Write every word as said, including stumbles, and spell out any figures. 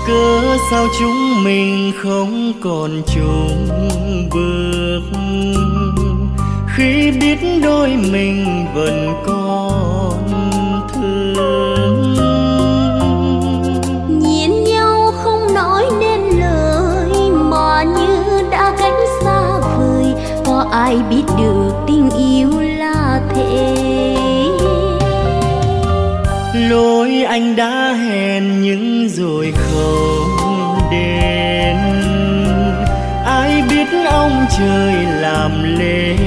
Cớ sao chúng mình không còn chung bước, khi biết đôi mình vẫn còn thương. Nhìn nhau không nói nên lời mà như đã cách xa vời, có ai biết được tình yêu là thế. Lối anh đã hẹn nhưng rồi không đến, ai biết ông trời làm lễ